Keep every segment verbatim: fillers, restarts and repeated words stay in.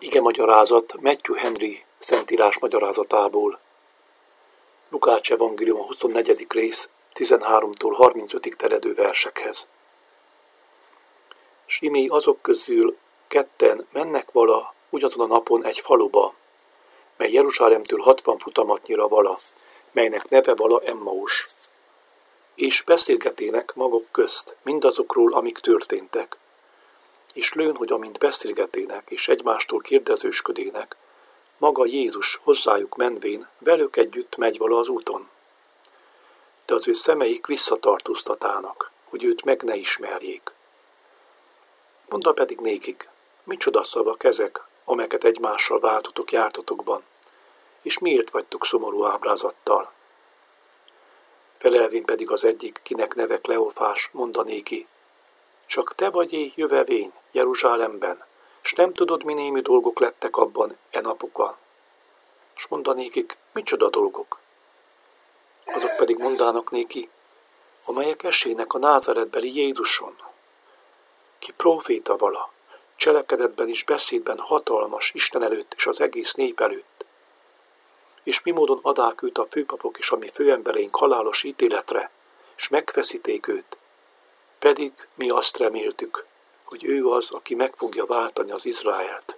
Ige magyarázat Matthew Henry szentírás magyarázatából. Lukács evangélium a huszonnegyedik rész tizenháromtól harmincötig terjedő versekhez. S imi azok közül ketten mennek vala ugyanazon a napon egy faluba, mely Jeruzsálemtől hatvan futamatnyira vala, melynek neve vala Emmaus. És beszélgetének maguk közt mindazokról, amik történtek. És lőn, hogy amint beszélgetének és egymástól kérdezősködének, maga Jézus hozzájuk menvén velük együtt megy vala az úton. De az ő szemeik visszatartóztatának, hogy őt meg ne ismerjék. Mondta pedig nékik, micsoda szavak ezek, amelyeket egymással váltotok jártotokban, és miért vagytok szomorú ábrázattal? Felelvén pedig az egyik, kinek neve Kleofás, mondanéki, csak te vagy jövevény Jeruzsálemben, s nem tudod, mi némű dolgok lettek abban e napokkal. S mondanékik, micsoda dolgok? Azok pedig mondának néki, amelyek esének a názáretbeli Jézuson, ki próféta vala, cselekedetben és beszédben hatalmas Isten előtt és az egész nép előtt. És mi módon adák őt a főpapok és a mi főembereink halálos ítéletre, és megfeszíték őt, pedig mi azt reméltük, hogy ő az, aki meg fogja váltani az Izraelt.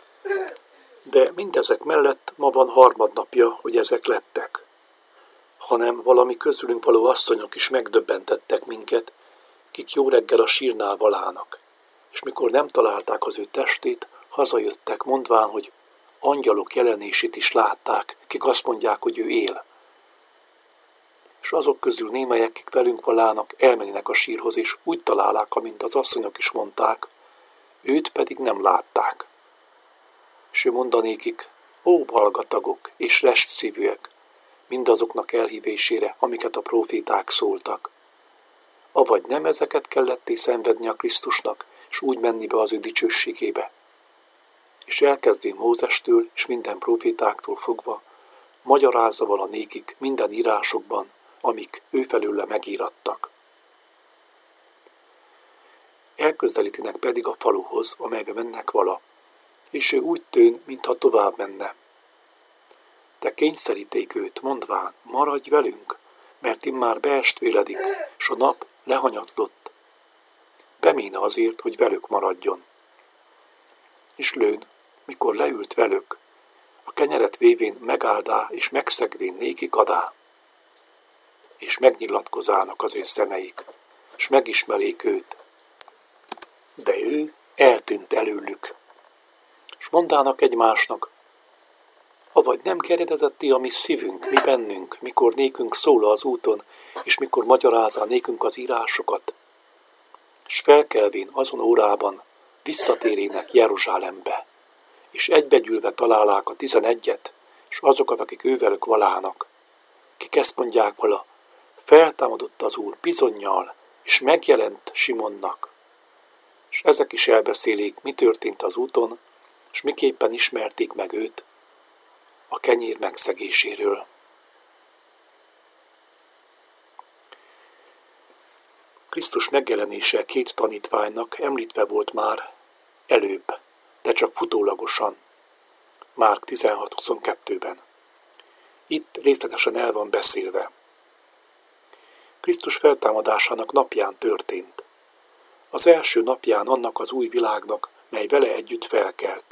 De mindezek mellett ma van harmadnapja, hogy ezek lettek. Hanem valami közülünk való asszonyok is megdöbbentettek minket, kik jó reggel a sírnál valának, és mikor nem találták az ő testét, hazajöttek, mondván, hogy angyalok jelenését is látták, kik azt mondják, hogy ő él. És azok közül némelyek, kik velünk valának, elmenjenek a sírhoz, és úgy találják, amint az asszonyok is mondták, őt pedig nem látták. És ő mondanékik, ó hallgatagok és restszívűek, mindazoknak elhívésére, amiket a próféták szóltak. Avagy nem ezeket kelletté szenvedni a Krisztusnak, és úgy menni be az ő dicsőségébe. És elkezdvén Mózestől és minden prófétáktól fogva, magyarázza vala nékik minden írásokban, amik ő felőle megírattak. Elközelítenek pedig a faluhoz, amelybe mennek vala, és ő úgy tűn, mintha tovább menne. De kényszeríték őt, mondván, maradj velünk, mert immár beestvéledik, s a nap lehanyatlott. Beméne azért, hogy velük maradjon. És lőn, mikor leült velük, a kenyeret vévén megáldá és megszegvén nékik adá. És megnyilatkozának az ő szemeik, és megismerik őt. De ő eltűnt előlük. És mondának egymásnak, avagy nem kérdezett a mi szívünk, mi bennünk, mikor nékünk szól az úton, és mikor magyarázá nékünk az írásokat, és felkelvén azon órában visszatérének Jeruzsálembe, és egybegyűlve találák a tizenegyet, és azokat, akik ővelük valának, kik ezt mondják vala, feltámadott az Úr bizonnyal, és megjelent Simonnak. És ezek is elbeszélik, mi történt az úton, és miképpen ismerték meg őt a kenyér megszegéséről. Krisztus megjelenése két tanítványnak említve volt már előbb, de csak futólagosan, Márk tizenhat huszonkettőben. Itt részletesen el van beszélve. Krisztus feltámadásának napján történt. Az első napján annak az új világnak, mely vele együtt felkelt.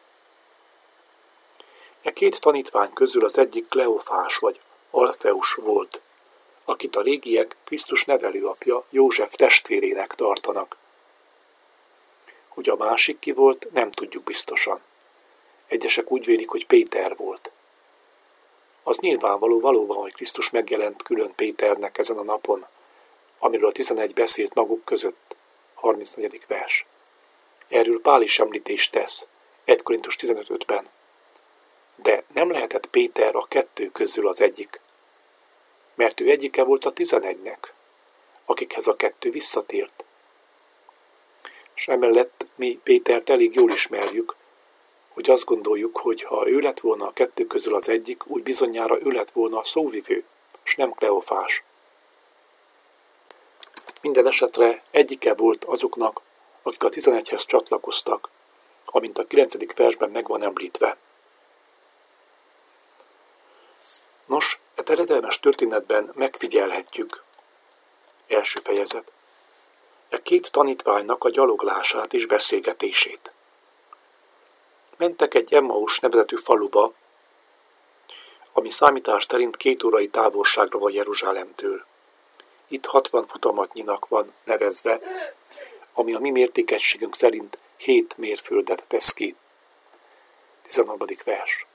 E két tanítvány közül az egyik Kleofás vagy Alfeus volt, akit a régiek Krisztus nevelőapja József testvérének tartanak. Hogy a másik ki volt, nem tudjuk biztosan. Egyesek úgy vélik, hogy Péter volt. Az nyilvánvaló valóban, hogy Krisztus megjelent külön Péternek ezen a napon, amiről a tizenegy beszélt maguk között, harmincnegyedik vers. Erről Pál is említést tesz, egy Korintus tizenöt ötben. De nem lehetett Péter a kettő közül az egyik, mert ő egyike volt a tizenegynek, akikhez a kettő visszatért. És emellett mi Pétert elég jól ismerjük, hogy azt gondoljuk, hogy ha ő lett volna a kettő közül az egyik, úgy bizonyára ő lett volna a szóvivő, és nem Kleofás. Minden esetre egyike volt azoknak, akik a tizenegyhez csatlakoztak, amint a kilencedik versben meg van említve. Nos, e terjedelmes történetben megfigyelhetjük. Első fejezet. E két tanítványnak a gyaloglását és beszélgetését. Mentek egy Emmaus nevezetű faluba, ami számítás szerint két órai távolságra van Jeruzsálemtől. Itt hatvan futamatnyinak van nevezve, ami a mi mértékegységünk szerint hét mérföldet tesz ki. tizenharmadik vers.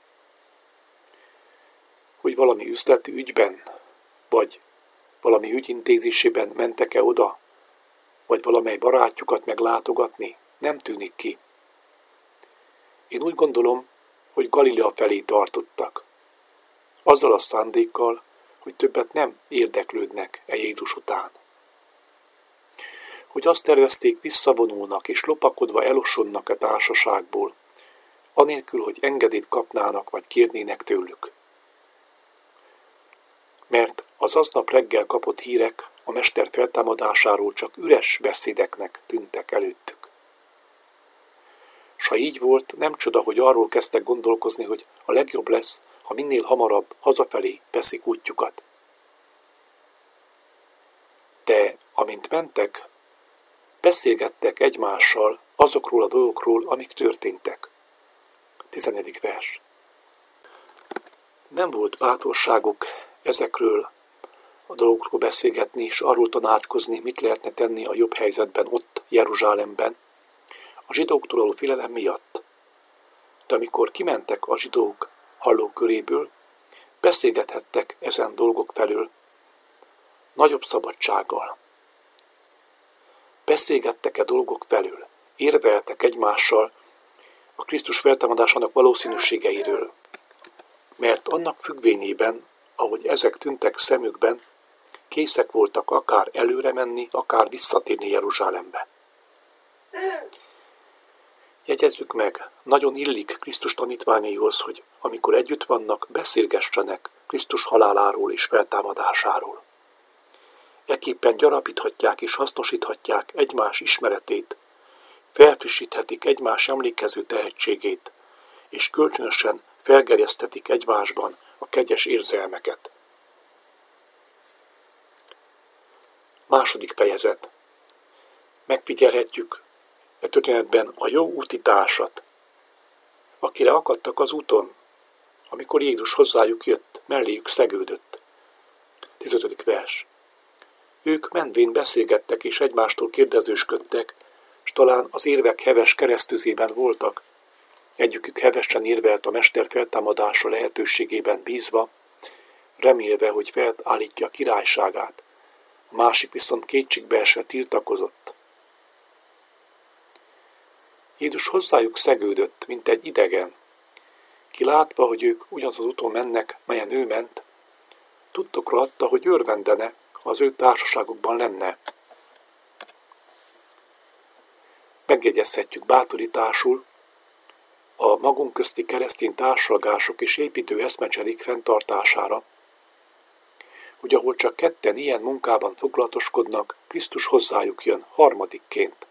Hogy valami üzleti ügyben, vagy valami ügyintézésében mentek-e oda, vagy valamely barátjukat meglátogatni, nem tűnik ki. Én úgy gondolom, hogy Galilea felé tartottak. Azzal a szándékkal, hogy többet nem érdeklődnek e Jézus után. Hogy azt tervezték, visszavonulnak és lopakodva elosonnak a társaságból, anélkül, hogy engedélyt kapnának vagy kérnének tőlük. Mert az aznap reggel kapott hírek a mester feltámadásáról csak üres beszédeknek tűntek előttük. S ha így volt, nem csoda, hogy arról kezdtek gondolkozni, hogy a legjobb lesz, ha minél hamarabb hazafelé veszik útjukat. De amint mentek, beszélgettek egymással azokról a dolgokról, amik történtek. tizenedik vers. Nem volt bátorságuk ezekről a dolgokról beszélgetni, és arról tanácskozni, mit lehetne tenni a jobb helyzetben ott, Jeruzsálemben, a zsidóktól való félelem miatt. De amikor kimentek a zsidók hallóköréből, beszélgethettek ezen dolgok felől nagyobb szabadsággal. Beszélgettek-e dolgok felől, érveltek egymással a Krisztus feltámadásának valószínűségeiről. Mert annak függvényében, ahogy ezek tűntek szemükben, készek voltak akár előre menni, akár visszatérni Jeruzsálembe. Jegyezzük meg, nagyon illik Krisztus tanítványaihoz, hogy amikor együtt vannak, beszélgessenek Krisztus haláláról és feltámadásáról. Ekképpen gyarapíthatják és hasznosíthatják egymás ismeretét, felfrissíthetik egymás emlékező tehetségét, és kölcsönösen felgerjesztetik egymásban a kegyes érzelmeket. Második fejezet. Megfigyelhetjük e történetben a jó útitársat, akire akadtak az úton, amikor Jézus hozzájuk jött, melléjük szegődött. tizenötödik vers. Ők menvén beszélgettek és egymástól kérdezősködtek, s talán az érvek heves keresztüzében voltak. Egyikük hevesen érvelt a mester feltámadása lehetőségében bízva, remélve, hogy felállítja a királyságát, a másik viszont kétségbeesve tiltakozott. Jézus hozzájuk szegődött, mint egy idegen, ki látva, hogy ők ugyanaz az úton mennek, melyen ő ment, tudtokra adta, hogy örvendene, ha az ő társaságukban lenne. Megjegyezhetjük bátorításul a magunk közti keresztény társalgások és építő eszmecserék fenntartására, hogy ahol csak ketten ilyen munkában foglalatoskodnak, Krisztus hozzájuk jön harmadikként.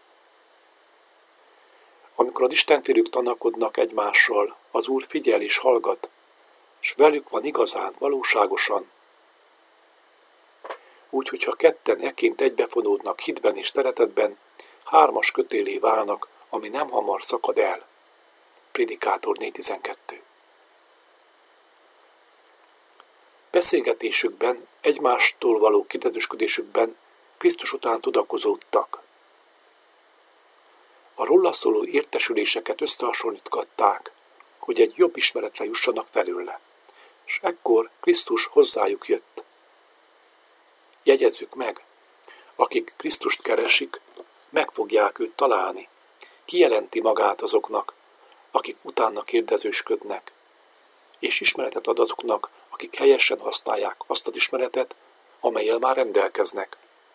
Amikor az istenfélők tanakodnak egymással, az Úr figyel és hallgat, s velük van igazán, valóságosan. Úgy, hogyha ketten eként egybefonódnak hitben és szeretetben, hármas kötélé válnak, ami nem hamar szakad el. Prédikátor négy tizenkettő. Beszélgetésükben, egymástól való kérdezősködésükben Krisztus után tudakozódtak. A róla szóló értesüléseket összehasonlítgatták, hogy egy jobb ismeretre jussanak felőle, és ekkor Krisztus hozzájuk jött. Jegyezzük meg, akik Krisztust keresik, meg fogják őt találni. Kijelenti magát azoknak, akik utána kérdezősködnek, és ismeretet ad azoknak, akik helyesen használják azt az ismeretet, amellyel már rendelkeznek.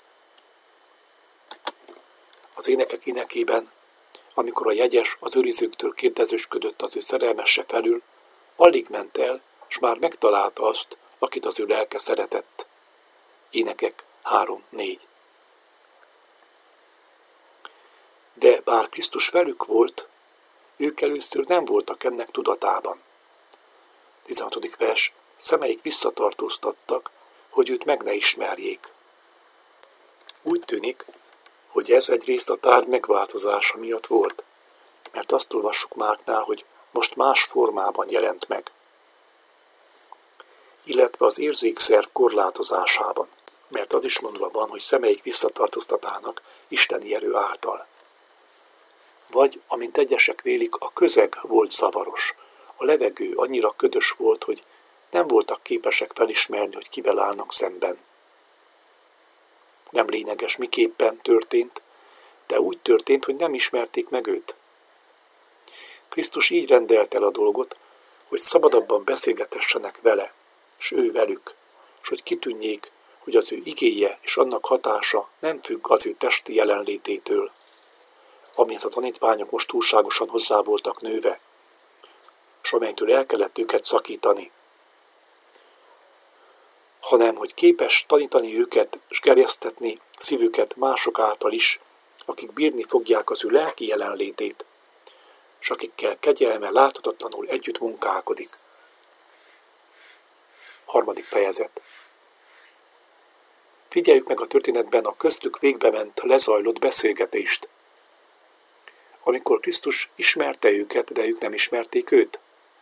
Az énekek énekében, amikor a jegyes az őrizőktől kérdezősködött az ő szerelmesse felül, alig ment el, s már megtalálta azt, akit az ő lelke szeretett. Énekek három négy. De bár Krisztus velük volt, Ők először nem voltak ennek tudatában. tizenhatodik vers. Szemeik visszatartóztattak, hogy őt meg ne ismerjék. Úgy tűnik, hogy ez egyrészt a tárgy megváltozása miatt volt, mert azt olvassuk Márknál, hogy most más formában jelent meg, illetve az érzékszerv korlátozásában, mert az is mondva van, hogy szemeik visszatartóztatának isteni erő által. Vagy, amint egyesek vélik, a közeg volt zavaros, a levegő annyira ködös volt, hogy nem voltak képesek felismerni, hogy kivel állnak szemben. Nem lényeges, miképpen történt, de úgy történt, hogy nem ismerték meg őt. Krisztus így rendelt el a dolgot, hogy szabadabban beszélgetessenek vele, s ő velük, s hogy kitűnjék, hogy az ő igéje és annak hatása nem függ az ő testi jelenlététől, amihez a tanítványok most túlságosan hozzá voltak nőve, s amelytől el kellett őket szakítani, hanem hogy képes tanítani őket és gerjesztetni szívüket mások által is, akik bírni fogják az ő lelki jelenlétét, és akikkel kegyelme láthatatlanul együtt munkálkodik. Harmadik fejezet. Figyeljük meg a történetben a köztük végbement, lezajlott beszélgetést. Amikor Krisztus ismerte őket, de ők nem ismerték őt.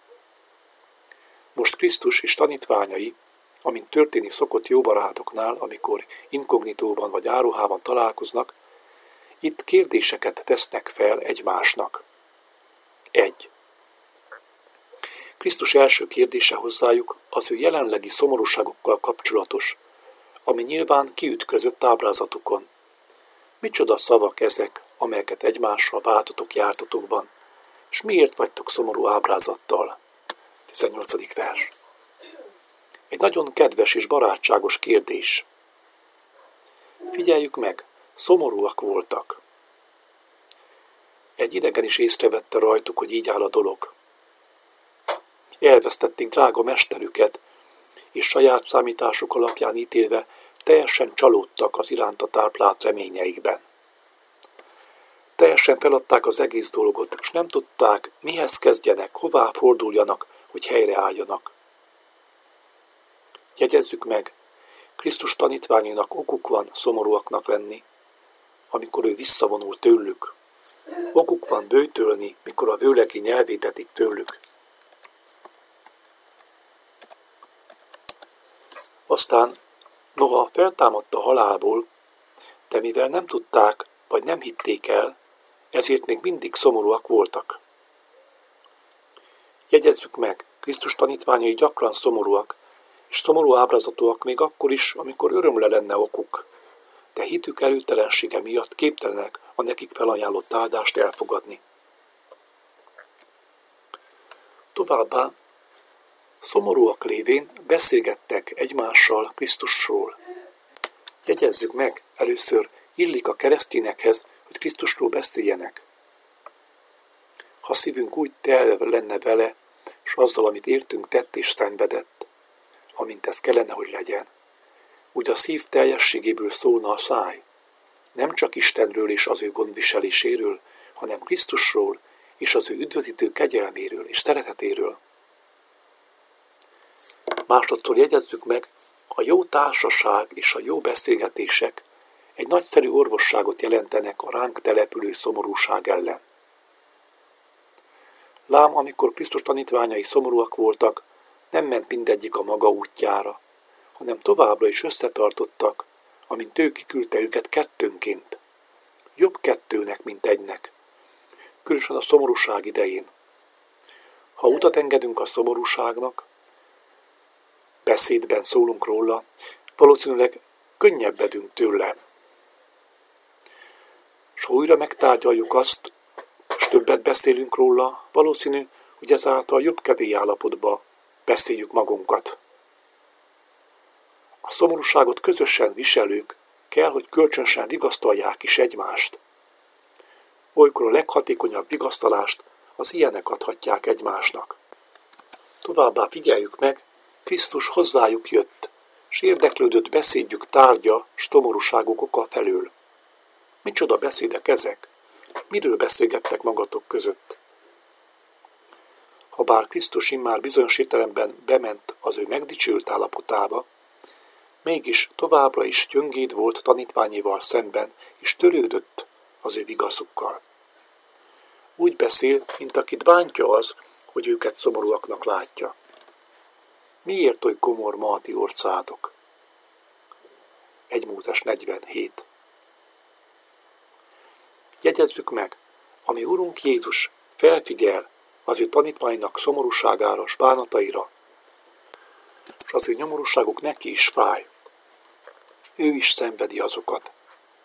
Most Krisztus és tanítványai, amint történni szokott jó barátoknál, amikor inkognitóban vagy áruhában találkoznak, itt kérdéseket tesznek fel egymásnak. Egy. Krisztus első kérdése hozzájuk az ő jelenlegi szomorúságokkal kapcsolatos, ami nyilván kiütközött ábrázatukon. Micsoda szavak ezek, amelyeket egymással váltotok jártatokban, és miért vagytok szomorú ábrázattal? tizennyolcadik vers. Egy nagyon kedves és barátságos kérdés. Figyeljük meg, szomorúak voltak. Egy idegen is észrevette rajtuk, hogy így áll a dolog. Elvesztették drága mesterüket, és saját számításuk alapján ítélve teljesen csalódtak az iránta táplált reményeikben. Teljesen feladták az egész dolgot, és nem tudták, mihez kezdjenek, hová forduljanak, hogy helyreálljanak. Jegyezzük meg, Krisztus tanítványainak okuk van szomorúaknak lenni, amikor ő visszavonul tőlük. Okuk van böjtölni, mikor a vőlegi nyelvét etik tőlük. Aztán, noha feltámadta a halálból, de mivel nem tudták, vagy nem hitték el, ezért még mindig szomorúak voltak. Jegyezzük meg, Krisztus tanítványai gyakran szomorúak, és szomorú ábrázatúak még akkor is, amikor örömre lenne okuk, de hitük erőtelensége miatt képtelenek a nekik felajánlott áldást elfogadni. Továbbá, szomorúak lévén beszélgettek egymással Krisztusról. Jegyezzük meg, először illik a keresztényekhez, hogy Krisztusról beszéljenek. Ha szívünk úgy telve lenne vele, s azzal, amit értünk, tett és szenvedett, amint ez kellene, hogy legyen, úgy a szív teljességéből szólna a száj, nem csak Istenről és az ő gondviseléséről, hanem Krisztusról és az ő üdvözítő kegyelméről és szeretetéről. Másodszor jegyezzük meg, a jó társaság és a jó beszélgetések egy nagyszerű orvosságot jelentenek a ránk települő szomorúság ellen. Lám, amikor Krisztus tanítványai szomorúak voltak, nem ment mindegyik a maga útjára, hanem továbbra is összetartottak, amint ő kiküldte őket kettőnként. Jobb kettőnek, mint egynek. Különösen a szomorúság idején. Ha utat engedünk a szomorúságnak, beszédben szólunk róla, valószínűleg könnyebbedünk tőle. S ha újra megtárgyaljuk azt, és többet beszélünk róla, valószínű, hogy ezáltal jobb kedélyállapotba beszéljük magunkat. A szomorúságot közösen viselők kell, hogy kölcsönösen vigasztalják is egymást. Olykor a leghatékonyabb vigasztalást az ilyenek adhatják egymásnak. Továbbá figyeljük meg, Krisztus hozzájuk jött, s érdeklődött beszédjük tárgya, s szomorúságuk oka felől. Micsoda beszédek ezek? Miről beszélgettek magatok között? habár Krisztus immár bizonyos értelemben bement az ő megdicsült állapotába, mégis továbbra is gyöngéd volt tanítványival szemben, és törődött az ő vigaszukkal. Úgy beszél, mint akit bántja az, hogy őket szomorúaknak látja. Miért oly komor ma a ti orcátok? egy Mózes negyvenhét. Jegyezzük meg, ami Urunk Jézus felfigyel az ő tanítványnak szomorúságára s bánataira, és az ő nyomorúságuk neki is fáj. Ő is szenvedi azokat.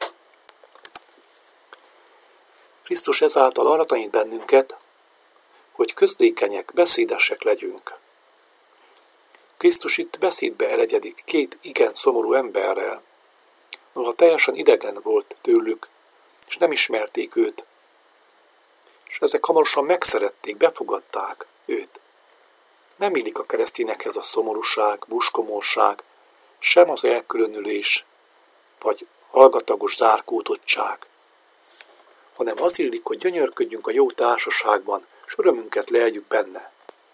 Krisztus ezáltal arra tanít bennünket, hogy közlékenyek, beszédesek legyünk. Krisztus itt beszédbe elegyedik két igen szomorú emberrel, noha teljesen idegen volt tőlük, és nem ismerték őt, és ezek hamarosan megszerették, befogadták őt. Nem illik a keresztényekhez a szomorúság, buskomorság, sem az elkülönülés, vagy hallgatagos zárkódottság, hanem az illik, hogy gyönyörködjünk a jó társaságban, s örömünket leljük benne.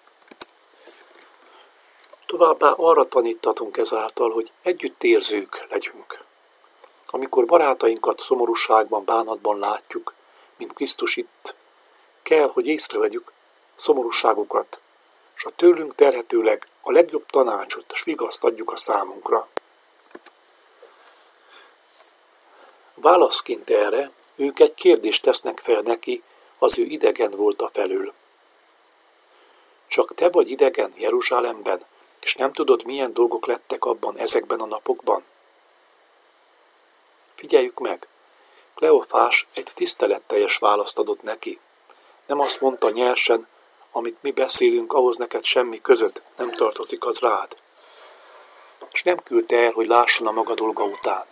Továbbá arra tanítatunk ezáltal, hogy együttérzők legyünk. Amikor barátainkat szomorúságban, bánatban látjuk, mint Krisztus itt, kell, hogy észrevegyük szomorúságukat, és a tőlünk terhetőleg a legjobb tanácsot és vigaszt adjuk a számunkra. Válaszként erre ők egy kérdést tesznek fel neki, az ő idegen volta felől. Csak te vagy idegen Jeruzsálemben, és nem tudod, milyen dolgok lettek abban ezekben a napokban? Figyeljük meg, Kleofás egy tiszteletteljes választ adott neki. Nem azt mondta nyersen, amit mi beszélünk, ahhoz neked semmi között, nem tartozik az rád. És nem küldte el, hogy lásson a maga dolga után.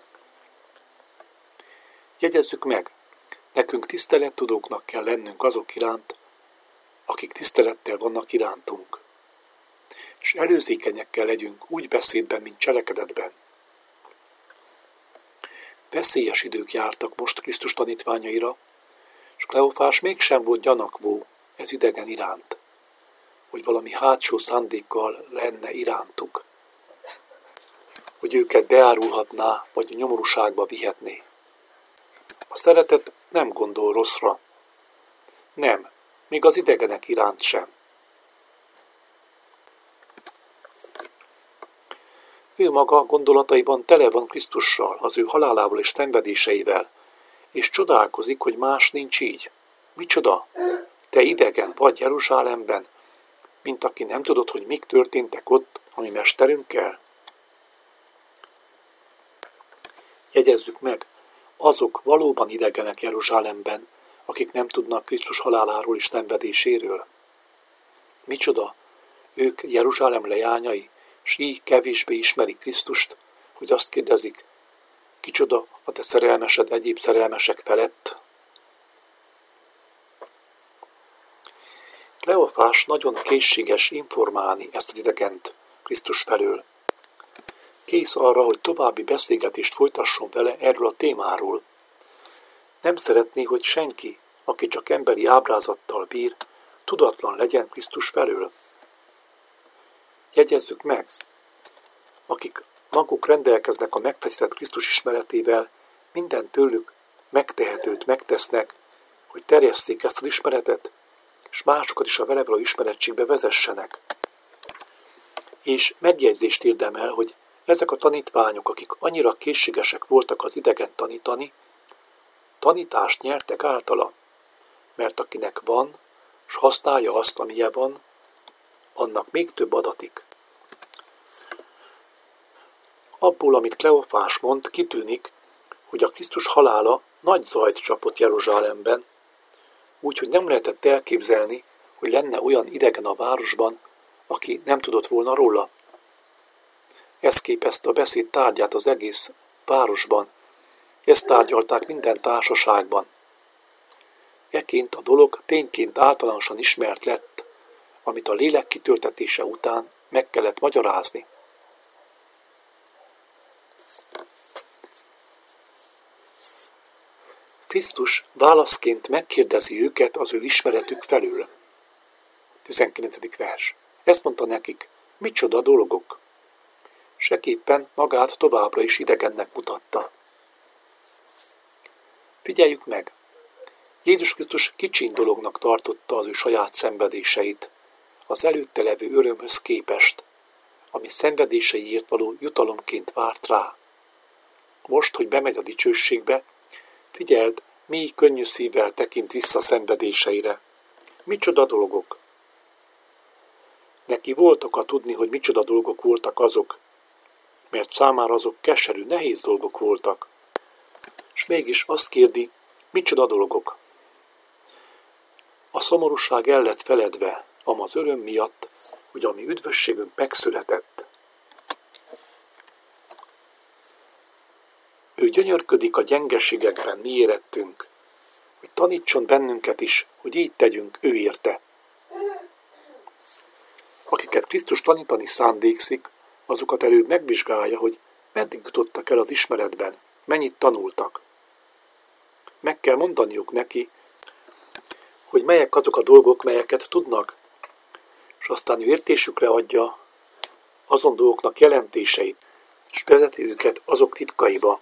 Jegyezzük meg, nekünk tisztelettudóknak kell lennünk azok iránt, akik tisztelettel vannak irántunk. És előzékenyekkel legyünk úgy beszédben, mint cselekedetben. Veszélyes idők jártak most Krisztus tanítványaira, és Kleofás mégsem volt gyanakvó ez idegen iránt, hogy valami hátsó szándékkal lenne irántuk, hogy őket beárulhatná, vagy a nyomorúságba vihetné. A szeretet nem gondol rosszra. Nem, még az idegenek iránt sem. Ő maga gondolataiban tele van Krisztussal, az ő halálával és szenvedéseivel, és csodálkozik, hogy más nincs így. Micsoda? Te idegen vagy Jeruzsálemben, mint aki nem tudod, hogy mik történtek ott a mi mesterünkkel? Jegyezzük meg, azok valóban idegenek Jeruzsálemben, akik nem tudnak Krisztus haláláról és szenvedéséről. Micsoda? Ők Jeruzsálem leányai, s így kevésbé ismerik Krisztust, hogy azt kérdezik, kicsoda a te szerelmesed egyéb szerelmesek felett? Kleofás nagyon készséges informálni ezt az idegent Krisztus felől. Kész arra, hogy további beszélgetést folytasson vele erről a témáról. Nem szeretné, hogy senki, aki csak emberi ábrázattal bír, tudatlan legyen Krisztus felől. Jegyezzük meg, akik maguk rendelkeznek a megfeszített Krisztus ismeretével, minden tőlük megtehetőt megtesznek, hogy terjesszék ezt az ismeretet, és másokat is a vele való ismerettségbe vezessenek. És megjegyzést érdemel, hogy ezek a tanítványok, akik annyira készségesek voltak az idegen tanítani, tanítást nyertek általa, mert akinek van, s használja azt, amilyen van, annak még több adatik. Abból, amit Kleofás mond, kitűnik, hogy a Krisztus halála nagy zajt csapott Jeruzsálemben, úgyhogy nem lehetett elképzelni, hogy lenne olyan idegen a városban, aki nem tudott volna róla. Ez képezte a beszéd tárgyát az egész városban, ezt tárgyalták minden társaságban. Ekként a dolog tényként általánosan ismert lett, amit a lélek kitöltetése után meg kellett magyarázni. Krisztus válaszként megkérdezi őket az ő ismeretük felől. tizenkilencedik vers. Ezt mondta nekik, micsoda dolgok. Seképpen magát továbbra is idegennek mutatta. Figyeljük meg! Jézus Krisztus kicsiny dolognak tartotta az ő saját szenvedéseit, az előtte levő örömhöz képest, ami szenvedéseiért való jutalomként várt rá. Most, hogy bemegy a dicsőségbe, figyeld, mély könnyű szívvel tekint vissza szenvedéseire. Micsoda dolgok! Neki volt oka tudni, hogy micsoda dolgok voltak azok, mert számára azok keserű, nehéz dolgok voltak. S mégis azt kérdi, micsoda dolgok? A szomorúság el lett feledve, ám az öröm miatt, hogy a mi üdvösségünk megszületett. Ő gyönyörködik a gyengeségekben, mi érettünk, hogy tanítson bennünket is, hogy így tegyünk ő érte. Akiket Krisztus tanítani szándékszik, azokat előbb megvizsgálja, hogy meddig jutottak el az ismeretben, mennyit tanultak. Meg kell mondaniuk neki, hogy melyek azok a dolgok, melyeket tudnak, és aztán ő értésükre adja azon dolgoknak jelentéseit, és vezeti őket azok titkaiba.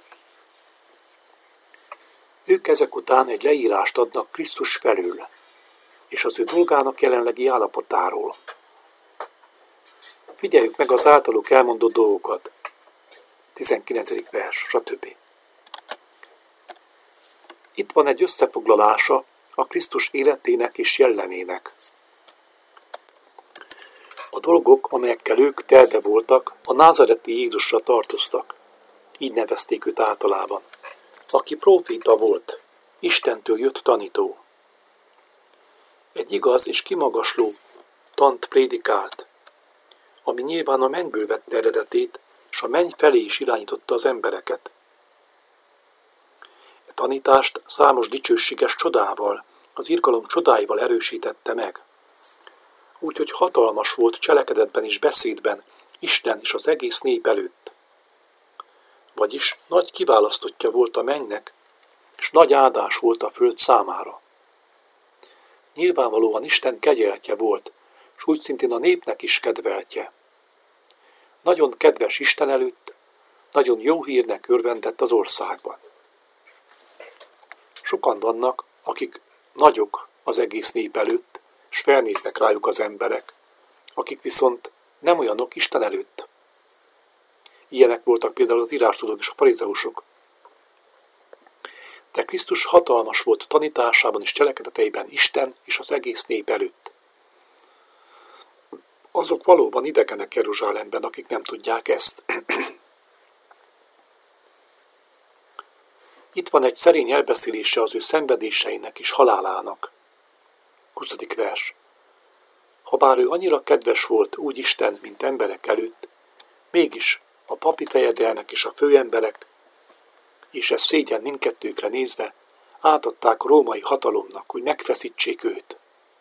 Ők ezek után egy leírást adnak Krisztus felől, és az ő dolgának jelenlegi állapotáról. Figyeljük meg az általuk elmondott dolgokat. tizenkilencedik vers, stb. Itt van egy összefoglalása a Krisztus életének és jellemének. A dolgok, amelyekkel ők telve voltak, a názareti Jézusra tartoztak. Így nevezték őt általában. Aki próféta volt, Istentől jött tanító. Egy igaz és kimagasló tant prédikált, ami nyilván a mennyből vette eredetét, és a menny felé is irányította az embereket. E tanítást számos dicsőséges csodával, az irgalom csodáival erősítette meg. Úgyhogy hatalmas volt cselekedetben és beszédben Isten és az egész nép előtt. Vagyis nagy kiválasztottja volt a mennynek, és nagy áldás volt a föld számára. Nyilvánvalóan Isten kegyeltje volt, s úgy szintén a népnek is kedveltje. Nagyon kedves Isten előtt, nagyon jó hírnek örvendett az országban. Sokan vannak, akik nagyok az egész nép előtt, s felnéznek rájuk az emberek, akik viszont nem olyanok Isten előtt. Ilyenek voltak például az írástudók és a farizeusok. De Krisztus hatalmas volt tanításában és cselekedeteiben Isten és az egész nép előtt. Azok valóban idegenek Jeruzsálemben, akik nem tudják ezt. Itt van egy szerény elbeszélése az ő szenvedéseinek és halálának. huszadik vers. Habár ő annyira kedves volt úgy Isten, mint emberek előtt, mégis a papi fejedelmek és a főemberek, és ez szégyen mindkettőkre nézve, átadták a római hatalomnak, hogy megfeszítsék őt.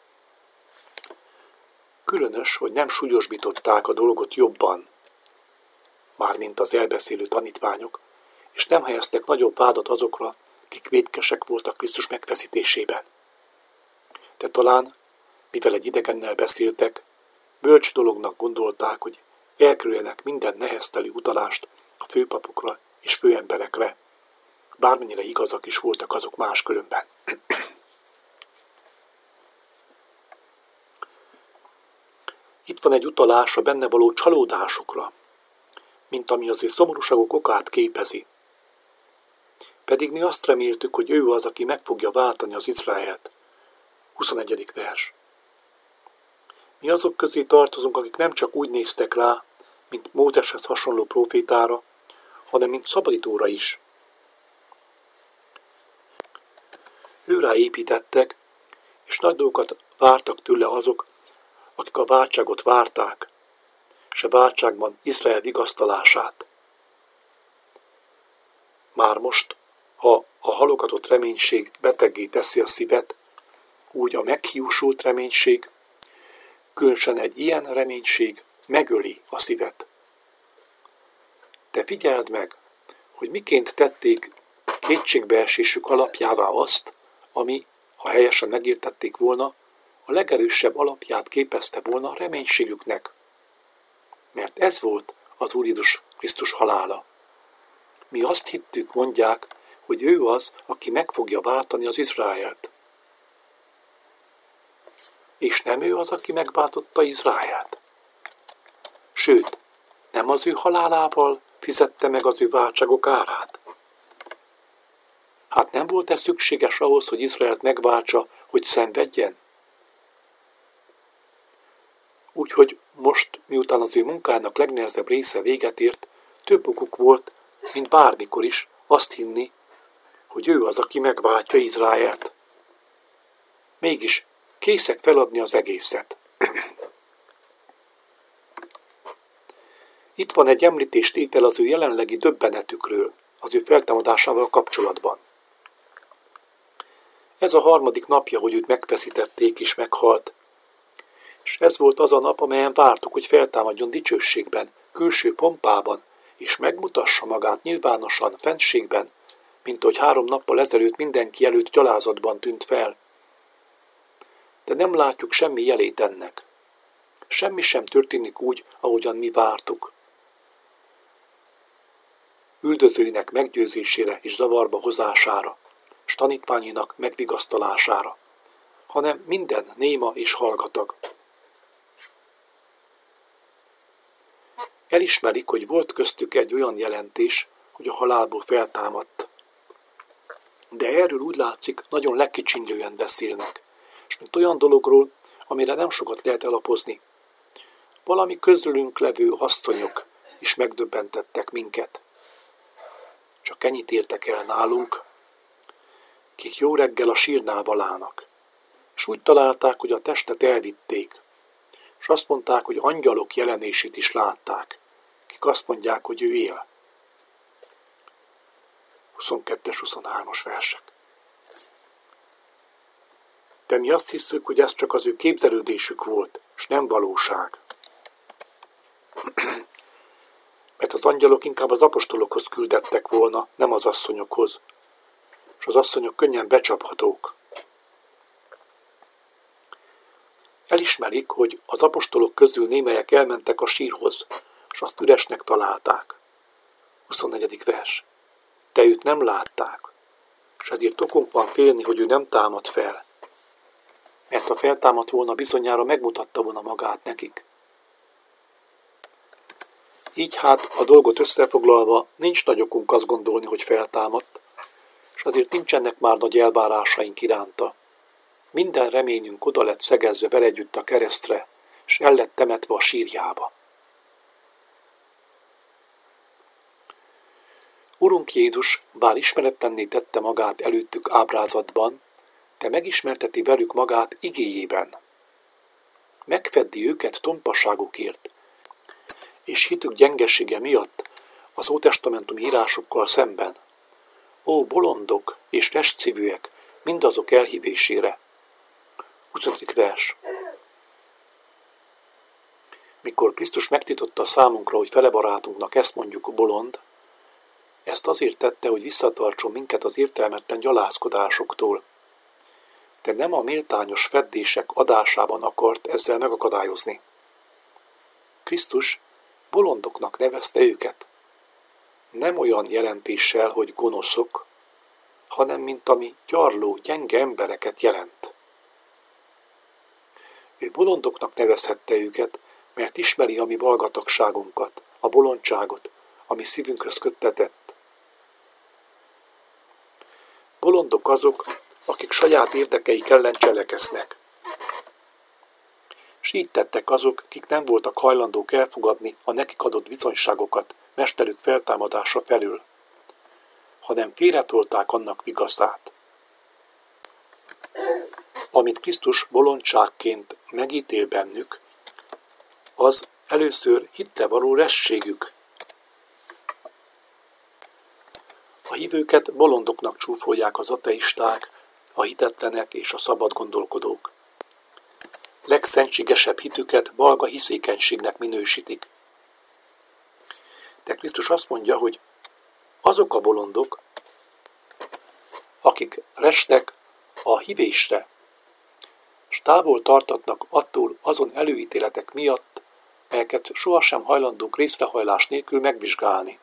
Különös, hogy nem súlyosbították a dolgot jobban, mármint az elbeszélő tanítványok, és nem helyeztek nagyobb vádat azokra, akik vétkesek voltak Krisztus megfeszítésében. De talán, mivel egy idegennel beszéltek, bölcs dolognak gondolták, hogy elkerüljenek minden neheztelő utalást a főpapokra és főemberekre, bármennyire igazak is voltak azok máskülönben. Itt van egy utalás a benne való csalódásukra, mint ami az ő szomorúságok okát képezi. Pedig mi azt reméltük, hogy ő az, aki meg fogja váltani az Izraelt. huszonegyedik vers. Mi azok közé tartozunk, akik nem csak úgy néztek rá, mint Mózeshez hasonló profétára, hanem mint szabadítóra is. Őrá építettek, és nagy dolgokat vártak tőle azok, akik a váltságot várták, és a váltságban Izrael vigasztalását. Már most, ha a halogatott reménység beteggé teszi a szívet, úgy a meghiúsult reménység, különösen egy ilyen reménység megöli a szívet. De figyeld meg, hogy miként tették kétségbeesésük alapjává azt, ami, ha helyesen megértették volna, a legerősebb alapját képezte volna a reménységüknek. Mert ez volt az Úr Jézus Krisztus halála. Mi azt hittük, mondják, hogy ő az, aki meg fogja váltani az Izraelt. És nem ő az, aki megváltotta Izraelt. Sőt, nem az ő halálával fizette meg az ő váltságok árát. Hát nem volt ez szükséges ahhoz, hogy Izraelt megváltsa, hogy szenvedjen? Úgyhogy most, miután az ő munkának legnehezebb része véget ért, több okuk volt, mint bármikor is azt hinni, hogy ő az, aki megváltja Izraelt. Mégis készek feladni az egészet. Itt van egy említéstétel az ő jelenlegi döbbenetükről, az ő feltámadásával kapcsolatban. Ez a harmadik napja, hogy őt megfeszítették és meghalt, és ez volt az a nap, amelyen vártuk, hogy feltámadjon dicsőségben, külső pompában, és megmutassa magát nyilvánosan, fenségben, mint ahogy három nappal ezelőtt mindenki előtt gyalázatban tűnt fel. De nem látjuk semmi jelét ennek. Semmi sem történik úgy, ahogyan mi vártuk. Üldözőinek meggyőzésére és zavarba hozására, s tanítványinak megvigasztalására, hanem minden néma és hallgatag. Elismerik, hogy volt köztük egy olyan jelentés, hogy a halálból feltámadt. De erről úgy látszik, nagyon legkicsinlően beszélnek, és mint olyan dologról, amire nem sokat lehet elapozni. Valami közülünk levő asszonyok is megdöbbentettek minket. Csak ennyit értek el nálunk, kik jó reggel a sírnál valának, és úgy találták, hogy a testet elvitték, és azt mondták, hogy angyalok jelenését is látták, kik azt mondják, hogy ő él. huszonkettes huszonhármas versek. De mi azt hiszük, hogy ez csak az ő képzelődésük volt, és nem valóság. Mert az angyalok inkább az apostolokhoz küldettek volna, nem az asszonyokhoz, és az asszonyok könnyen becsaphatók. Elismerik, hogy az apostolok közül némelyek elmentek a sírhoz, és azt üresnek találták. huszonnegyedik vers. De őt nem látták, és ezért okunk van félni, hogy ő nem támad fel. Mert ha feltámadt volna, bizonyára megmutatta volna magát nekik. Így hát a dolgot összefoglalva nincs nagy okunk azt gondolni, hogy feltámadt, és azért nincsenek már nagy elvárásaink iránta. Minden reményünk oda lett szegezve vele együtt a keresztre, és el lett temetve a sírjába. Urunk Jézus, bár ismeretlenné tette magát előttük ábrázatban, de megismerteti velük magát igéjében. Megfeddi őket tompasságukért, és hitük gyengesége miatt az ótestamentumi írásokkal szemben. Ó, bolondok és restszívűek, mindazok elhívésére. huszonötödik vers. Mikor Krisztus megtiltotta számunkra, hogy fele barátunknak ezt mondjuk bolond, ezt azért tette, hogy visszatartson minket az értelmetlen gyalázkodásoktól, de nem a méltányos feddések adásában akart ezzel megakadályozni. Krisztus bolondoknak nevezte őket, nem olyan jelentéssel, hogy gonoszok, hanem mint ami gyarló, gyenge embereket jelent. Ő bolondoknak nevezhette őket, mert ismeri a mi balgatagságunkat, a bolondságot, ami szívünkhöz köttetett. Bolondok azok, akik saját érdekeik ellen cselekeznek. S így tettek azok, akik nem voltak hajlandók elfogadni a nekik adott bizonyságokat mesterük feltámadása felül, hanem félretolták annak vigaszát. Amit Krisztus bolondságként megítél bennük, az először hittre való rességük. A hívőket bolondoknak csúfolják az ateisták, a hitetlenek és a szabad gondolkodók. Legszentségesebb hitüket balga hiszékenységnek minősítik. De Krisztus azt mondja, hogy azok a bolondok, akik restek a hívésre, s távol tartatnak attól azon előítéletek miatt, melyeket sohasem hajlandók részrehajlás nélkül megvizsgálni.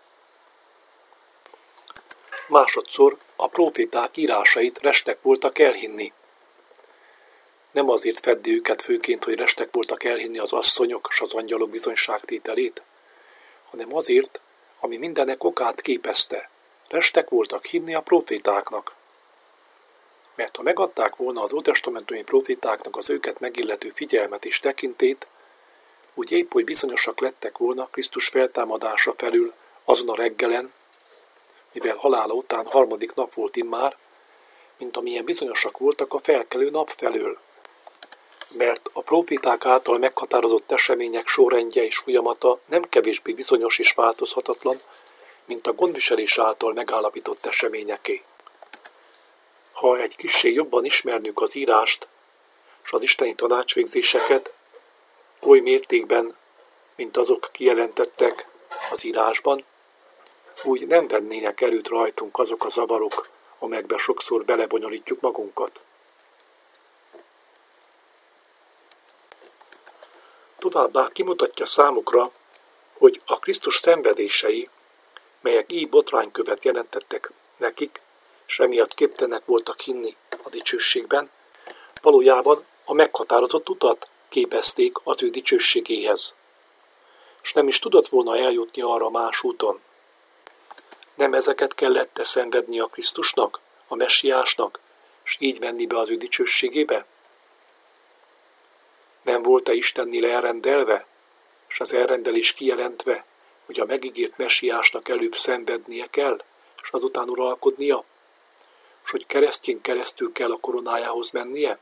Másodszor a próféták írásait restnek voltak elhinni. Nem azért feddi őket főként, hogy restnek voltak elhinni az asszonyok s az angyalok bizonyságtételét, hanem azért, ami mindenek okát képezte. Restek voltak hinni a profétáknak. Mert ha megadták volna az ótestamentumi profétáknak az őket megillető figyelmet és tekintét, úgy épp, hogy bizonyosak lettek volna Krisztus feltámadása felül azon a reggelen, mivel halála után harmadik nap volt immár, mint amilyen bizonyosak voltak a felkelő nap felől. Mert a proféták által meghatározott események sorrendje és folyamata nem kevésbé bizonyos és változhatatlan, mint a gondviselés által megállapított eseményeké. Ha egy kissé jobban ismernünk az írást, s az isteni tanácsvégzéseket, oly mértékben, mint azok kijelentettek az írásban, úgy nem vennének erőt rajtunk azok a zavarok, amelyekbe sokszor belebonyolítjuk magunkat. Továbbá kimutatja számukra, hogy a Krisztus szenvedései, melyek így botránykövet jelentettek nekik, s emiatt képtelenek voltak hinni a dicsőségben, valójában a meghatározott utat képezték az ő dicsőségéhez, s nem is tudott volna eljutni arra más úton. Nem ezeket kellett szenvedni a Krisztusnak, a Messiásnak, s így menni be az ő dicsőségébe? Nem volt-e Istennél elrendelve, s az elrendelés kijelentve, hogy a megígért Messiásnak előbb szenvednie kell, s azután uralkodnia, s hogy keresztjén keresztül kell a koronájához mennie?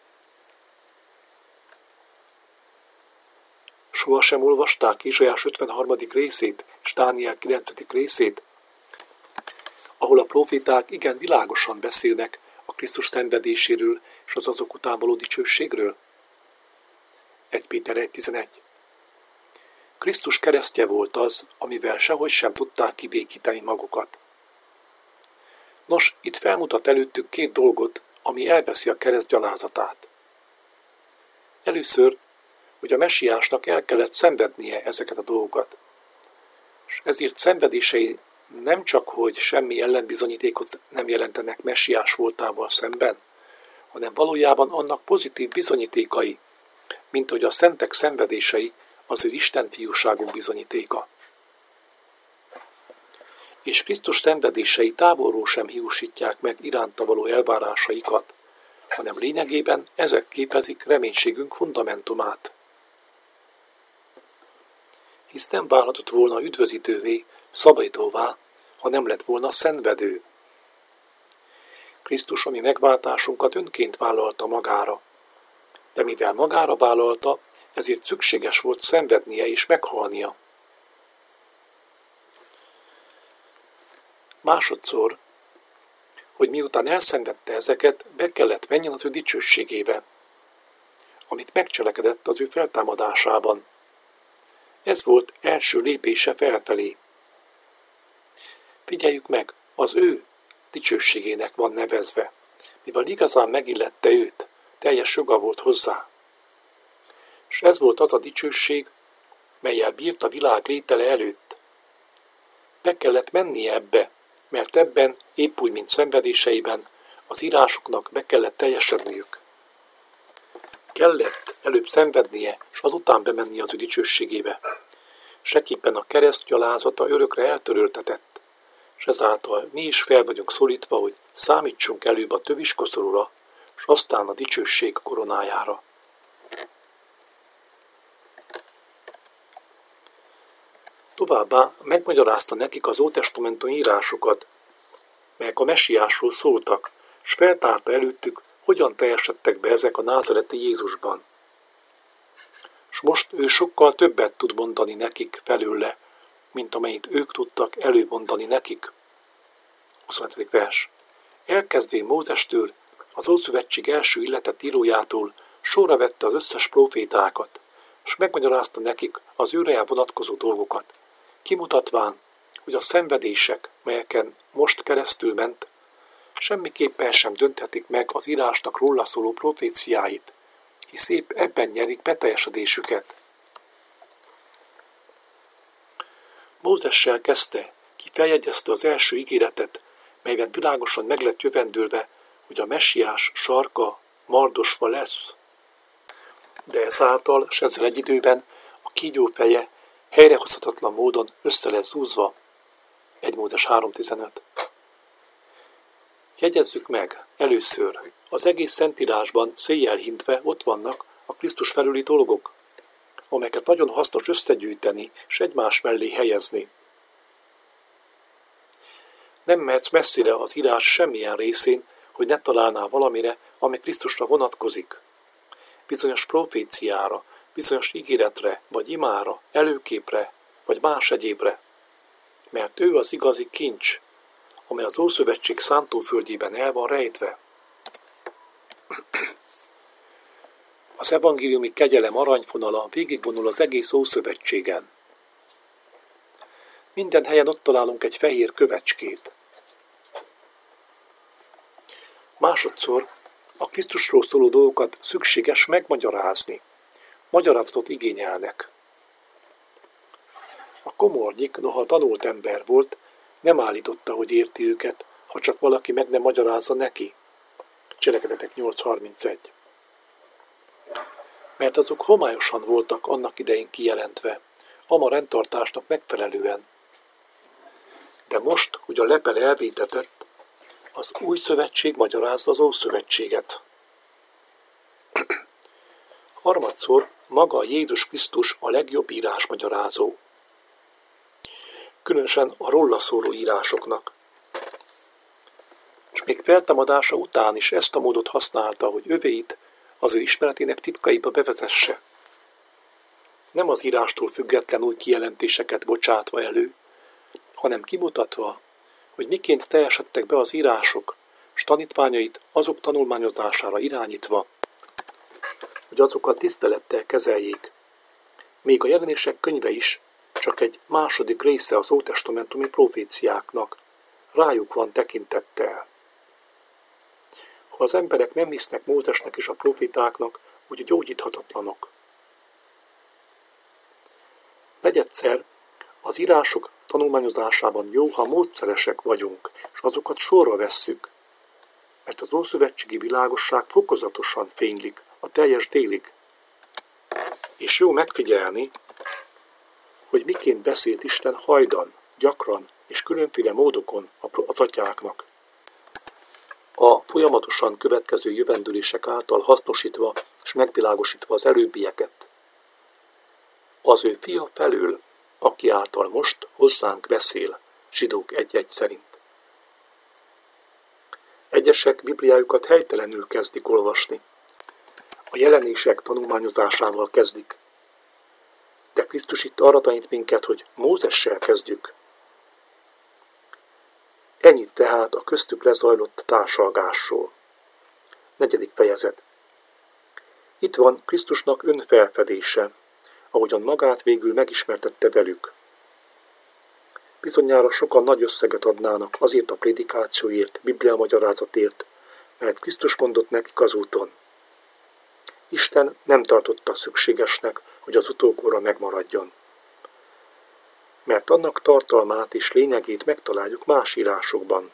Sohasem olvasták Ézsaiás ötvenharmadik részét és Dániel kilencedik részét, ahol a proféták igen világosan beszélnek a Krisztus szenvedéséről és az azok után való dicsőségről? egy Péter egy tizenegy. Krisztus keresztje volt az, amivel sehogy sem tudták kibékíteni magukat. Nos, itt felmutat előttük két dolgot, ami elveszi a kereszt gyalázatát. Először, hogy a Messiásnak el kellett szenvednie ezeket a dolgokat. És ezért szenvedései nem csak, hogy semmi ellenbizonyítékot nem jelentenek Messiás voltával szemben, hanem valójában annak pozitív bizonyítékai, mint hogy a szentek szenvedései az ő Isten fiúságunk bizonyítéka. És Krisztus szenvedései távolról sem hiúsítják meg iránta való elvárásaikat, hanem lényegében ezek képezik reménységünk fundamentumát. Hisz nem válhatott volna üdvözítővé, szabadítóvá, ha nem lett volna szenvedő. Krisztus a mi megváltásunkat önként vállalta magára, de mivel magára vállalta, ezért szükséges volt szenvednie és meghalnia. Másodszor, hogy miután elszenvedte ezeket, be kellett menjen az ő dicsőségébe, amit megcselekedett az ő feltámadásában. Ez volt első lépése felfelé. Figyeljük meg, az ő dicsőségének van nevezve, mivel igazán megillette őt, teljes joga volt hozzá. És ez volt az a dicsőség, mellyel bírt a világ létele előtt. Be kellett mennie ebbe, mert ebben, épp úgy, mint szenvedéseiben, az írásoknak be kellett teljesedniük. Kellett előbb szenvednie, és azután bemenni az ő dicsőségébe. Seképpen a kereszt gyalázata örökre eltöröltetett, és ezáltal mi is fel vagyunk szólítva, hogy számítsunk előbb a töviskoszorúra, és aztán a dicsőség koronájára. Továbbá megmagyarázta nekik az ótestamentum írásokat, melyek a Messiásról szóltak, s feltárta előttük, hogyan teljesedtek be ezek a názareti Jézusban. S most ő sokkal többet tud mondani nekik felőle, mint amennyit ők tudtak előbb mondani nekik. huszonhetedik vers. Elkezdvén Mózestől, az Ószövetség első illetett írójától sorra vette az összes profétákat, s megmagyarázta nekik az őre vonatkozó dolgokat, kimutatván, hogy a szenvedések, melyeken most keresztül ment, semmiképpen sem dönthetik meg az írásnak róla szóló proféciáit, hisz épp ebben nyerik beteljesedésüket. Mózessel kezdte, ki feljegyezte az első ígéretet, melyben világosan meg lett jövendőlve, hogy a messiás sarka mardosva lesz. De ezáltal, s ezzel egy időben a kígyó feje helyrehozhatatlan módon össze lesz zúzva. egy Mózes három tizenöt. Jegyezzük meg, először, az egész Szentírásban széjjel hintve ott vannak a Krisztus felüli dolgok, amelyeket nagyon hasznos összegyűjteni és egymás mellé helyezni. Nem mehetsz messzire az írás semmilyen részén, hogy ne találnál valamire, ami Krisztusra vonatkozik. Bizonyos proféciára, bizonyos ígéretre, vagy imára, előképre, vagy más egyébre. Mert ő az igazi kincs, amely az Ószövetség szántóföldjében el van rejtve. Az evangéliumi kegyelem aranyfonala végigvonul az egész Ószövetségen. Minden helyen ott találunk egy fehér kövecskét. Másodszor a Krisztusról szóló dolgokat szükséges megmagyarázni. Magyarázatot igényelnek. A komornyik, noha tanult ember volt, nem állította, hogy érti őket, ha csak valaki meg nem magyarázza neki. Cselekedetek nyolc harmincegy. Mert azok homályosan voltak annak idején kijelentve, ama rendtartásnak megfelelően. De most, hogy a lepel elvétetett, az új szövetség magyarázza az Ószövetséget. Harmadszor maga Jézus Krisztus a legjobb írásmagyarázó. Különösen a róla szóló írásoknak. És még feltámadása után is ezt a módot használta, hogy övéit az ő ismeretének titkaiba bevezesse. Nem az írástól független új kijelentéseket bocsátva elő, hanem kimutatva, hogy miként teljesedtek be az írások, s tanítványait azok tanulmányozására irányítva, hogy azokat tisztelettel kezeljék. Még a jelenések könyve is csak egy második része az ótestamentumi proféciáknak, rájuk van tekintettel. Ha az emberek nem hisznek Mózesnek és a profétáknak, úgy gyógyíthatatlanok. Negyedszer, az írások tanulmányozásában jó, ha módszeresek vagyunk, és azokat sorra vesszük, mert az ószövetségi világosság fokozatosan fénylik a teljes délig. És jó megfigyelni, hogy miként beszélt Isten hajdan, gyakran és különféle módokon az atyáknak. A folyamatosan következő jövendőlések által hasznosítva és megvilágosítva az előbbieket. Az ő fia felől, aki által most hozzánk beszél, Zsidók egy egy szerint. Egyesek Bibliájukat helytelenül kezdik olvasni. A jelenések tanulmányozásával kezdik. De Krisztus itt arra tanít minket, hogy Mózessel kezdjük. Ennyit tehát a köztük lezajlott társalgásról. Negyedik fejezet. Itt van Krisztusnak önfelfedése, ahogyan magát végül megismertette velük. Bizonyára sokan nagy összeget adnának azért a prédikációért, Biblia magyarázatért, mert Krisztus mondott nekik az úton. Isten nem tartotta szükségesnek, hogy az utókorra megmaradjon. Mert annak tartalmát és lényegét megtaláljuk más írásokban.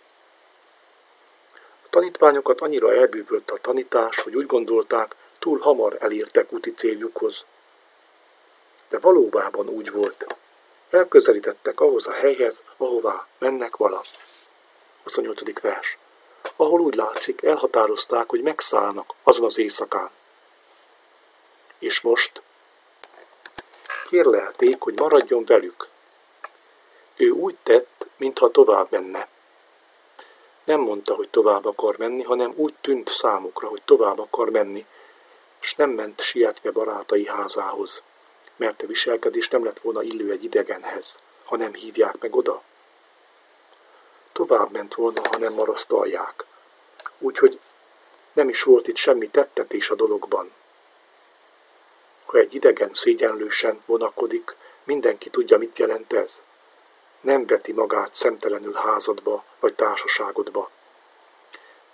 A tanítványokat annyira elbűvölt a tanítás, hogy úgy gondolták, túl hamar elértek úti céljukhoz. De valóban úgy volt. Elközelítettek ahhoz a helyhez, ahová mennek vala. huszonnyolcadik vers. Ahol úgy látszik, elhatározták, hogy megszállnak azon az éjszakán. És most kérlelték, hogy maradjon velük. Ő úgy tett, mintha tovább menne. Nem mondta, hogy tovább akar menni, hanem úgy tűnt számukra, hogy tovább akar menni, és nem ment sietve barátai házához, mert a viselkedés nem lett volna illő egy idegenhez, ha nem hívják meg oda. Tovább ment volna, ha nem marasztalják. Úgyhogy nem is volt itt semmi tettetés a dologban. Ha egy idegen szégyenlősen vonakodik, mindenki tudja, mit jelent ez. Nem veti magát szemtelenül házadba vagy társaságodba.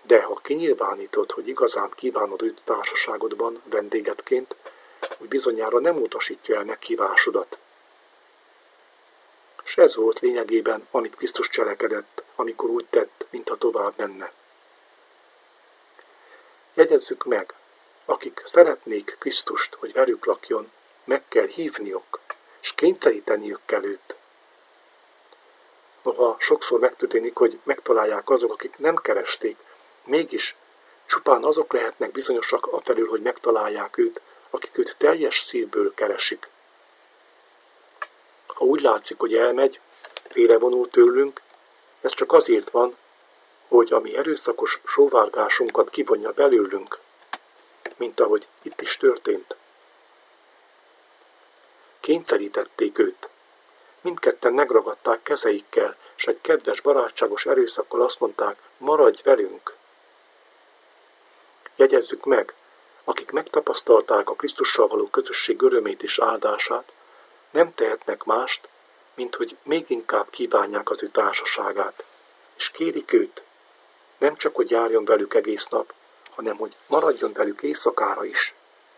De ha kinyilvánítod, hogy igazán kívánod őt társaságodban vendégedként, úgy bizonyára nem utasítja el meghívásodat. És ez volt lényegében, amit Krisztus cselekedett, amikor úgy tett, mintha tovább menne. Jegyezzük meg, akik szeretnék Krisztust, hogy velük lakjon, meg kell hívniuk, és kényszeríteniük kell őt. Noha sokszor megtörténik, hogy megtalálják azok, akik nem keresték, mégis csupán azok lehetnek bizonyosak afelől, hogy megtalálják őt, akik őt teljes szívből keresik. Ha úgy látszik, hogy elmegy, félrevonul tőlünk, ez csak azért van, hogy a mi erőszakos sóvárgásunkat kivonja belőlünk, mint ahogy itt is történt. Kényszerítették őt. Mindketten megragadták kezeikkel, s egy kedves, barátságos erőszakkal azt mondták, maradj velünk. Jegyezzük meg, akik megtapasztalták a Krisztussal való közösség örömét és áldását, nem tehetnek mást, mint hogy még inkább kívánják az ő társaságát, és kérik őt, nem csak, hogy járjon velük egész nap, hanem hogy maradjon velük éjszakára is.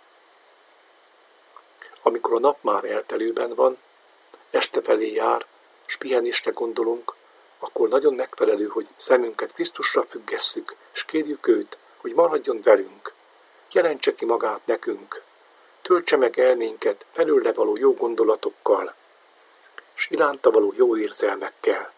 Amikor a nap már eltelőben van, este felé jár, s pihenésre gondolunk, akkor nagyon megfelelő, hogy szemünket Krisztusra függesszük, és kérjük őt, hogy maradjon velünk, jelentse ki magát nekünk, töltse meg elménket felőle való jó gondolatokkal, és iránta való jó érzelmekkel.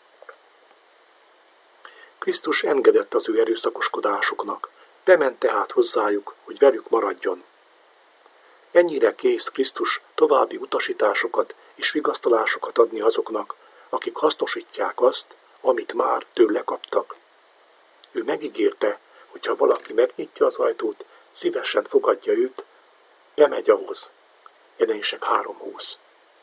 Krisztus engedett az ő erőszakoskodásuknak, bement tehát hozzájuk, hogy velük maradjon. Ennyire kész Krisztus további utasításokat és vigasztalásokat adni azoknak, akik hasznosítják azt, amit már tőle kaptak. Ő megígérte, hogy ha valaki megnyitja az ajtót, szívesen fogadja őt, bemegy ahhoz. Jelenések három húsz.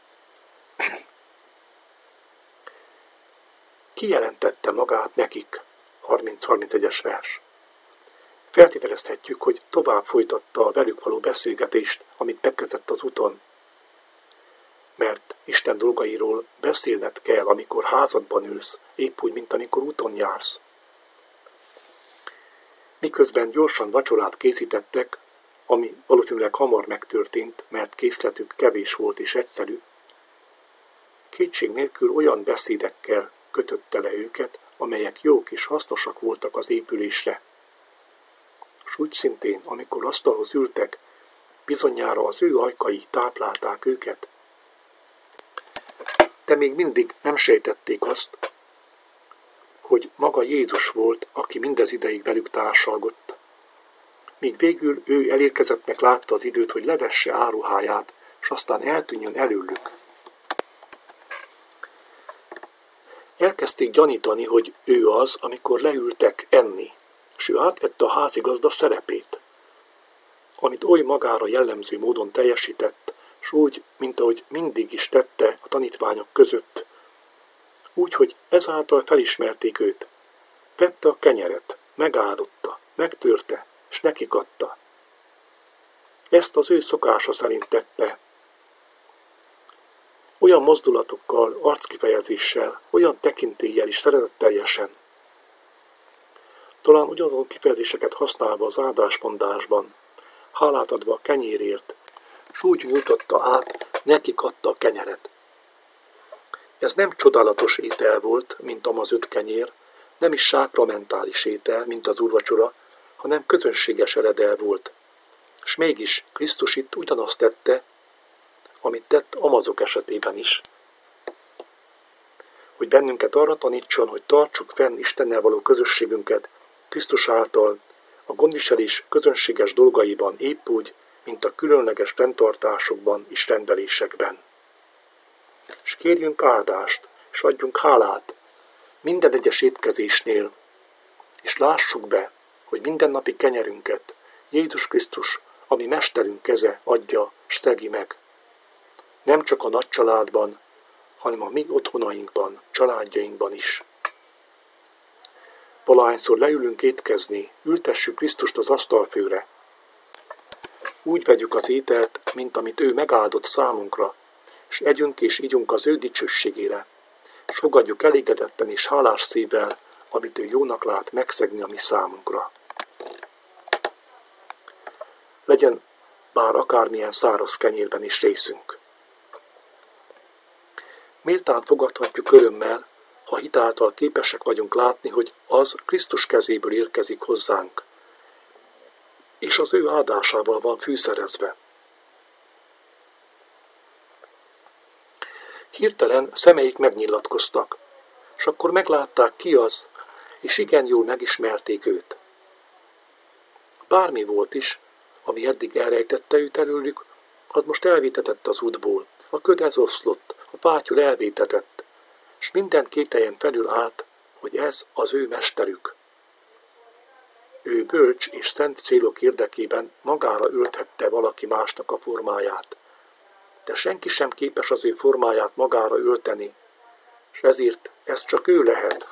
Kijelentette magát nekik, harminc harmincegyes vers. Feltételezhetjük, hogy tovább folytatta a velük való beszélgetést, amit megkezdett az úton. Mert Isten dolgairól beszélned kell, amikor házadban ülsz, épp úgy, mint amikor úton jársz. Miközben gyorsan vacsorát készítettek, ami valószínűleg hamar megtörtént, mert készletük kevés volt és egyszerű, kétség nélkül olyan beszédekkel kötötte le őket, amelyek jók és hasznosak voltak az épülésre. S úgy szintén, amikor asztalhoz ültek, bizonyára az ő ajkai táplálták őket. De még mindig nem sejtették azt, hogy maga Jézus volt, aki mindez ideig velük társalgott. Míg végül ő elérkezettnek látta az időt, hogy levesse áruháját, s aztán eltűnjön előlük. Elkezdték gyanítani, hogy ő az, amikor leültek enni, s ő átvette a házigazda szerepét, amit oly magára jellemző módon teljesített, s úgy, mint ahogy mindig is tette a tanítványok között, úgy, hogy ezáltal felismerték őt. Vette a kenyeret, megáldotta, megtörte, s nekik adta. Ezt az ő szokása szerint tette. Olyan mozdulatokkal, arckifejezéssel, olyan tekintéllyel is szeretetteljesen. Talán ugyanazon kifejezéseket használva az áldásmondásban, hálát adva a kenyérért, s úgy nyújtotta át, nekik adta a kenyeret. Ez nem csodálatos étel volt, mint az öt kenyér, nem is sákramentális étel, mint az úrvacsora, hanem közönséges eledel volt. S mégis Krisztus itt ugyanazt tette, amit tett amazok esetében is. Hogy bennünket arra tanítson, hogy tartsuk fenn Istennel való közösségünket Krisztus által, a gondviselés közönséges dolgaiban épp úgy, mint a különleges rendtartásokban és rendelésekben. És kérjünk áldást, és adjunk hálát minden egyes étkezésnél, és lássuk be, hogy mindennapi kenyerünket Jézus Krisztus, ami Mesterünk keze adja, s szegi meg. Nem csak a nagy családban, hanem a mi otthonainkban, családjainkban is. Valahányszor leülünk étkezni, ültessük Krisztust az asztalfőre. Úgy vegyük az ételt, mint amit ő megáldott számunkra, és együnk és ígyunk az ő dicsőségére, és fogadjuk elégedetten és hálás szívvel, amit ő jónak lát megszegni a mi számunkra. Legyen bár akármilyen száraz kenyérben is részünk. Méltán fogadhatjuk örömmel, ha hitáltal képesek vagyunk látni, hogy az Krisztus kezéből érkezik hozzánk, és az ő áldásával van fűszerezve. Hirtelen szemeik megnyilatkoztak, és akkor meglátták, ki az, és igen jól megismerték őt. Bármi volt is, ami eddig elrejtette őt előlük, az most elvétetett az útból, a köd oszlott, a fátyol elvétetett, és minden kételjen felül állt, hogy ez az ő mesterük. Ő bölcs és szent célok érdekében magára ölthette valaki másnak a formáját, de senki sem képes az ő formáját magára ölteni, és ezért ez csak ő lehet.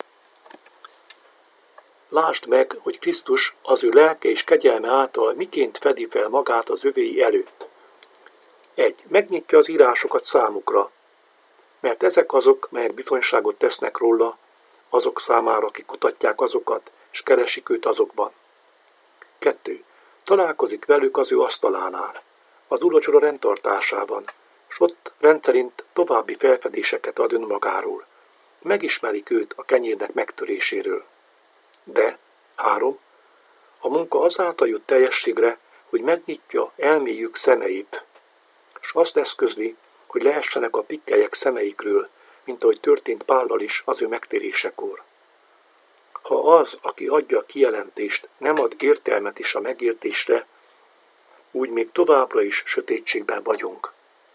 Lásd meg, hogy Krisztus az ő lelke és kegyelme által miként fedi fel magát az övéi előtt. Egy. Megnyitja az írásokat számukra, mert ezek azok, melyek bizonyságot tesznek róla, azok számára, akik kutatják azokat, és keresik őt azokban. Kettő. Találkozik velük az ő asztalánál, az úrvacsora rendtartásában, s ott rendszerint további felfedéseket ad önmagáról. Megismerik őt a kenyérnek megtöréséről. De, három, a munka azáltal jut teljességre, hogy megnyitja elméjük szemeit, s azt eszközli, hogy lehessenek a pikkelyek szemeikről, mint ahogy történt Pállal is az ő megtérésekor. Ha az, aki adja a kijelentést, nem ad értelmet is a megértésre, úgy még továbbra is sötétségben vagyunk.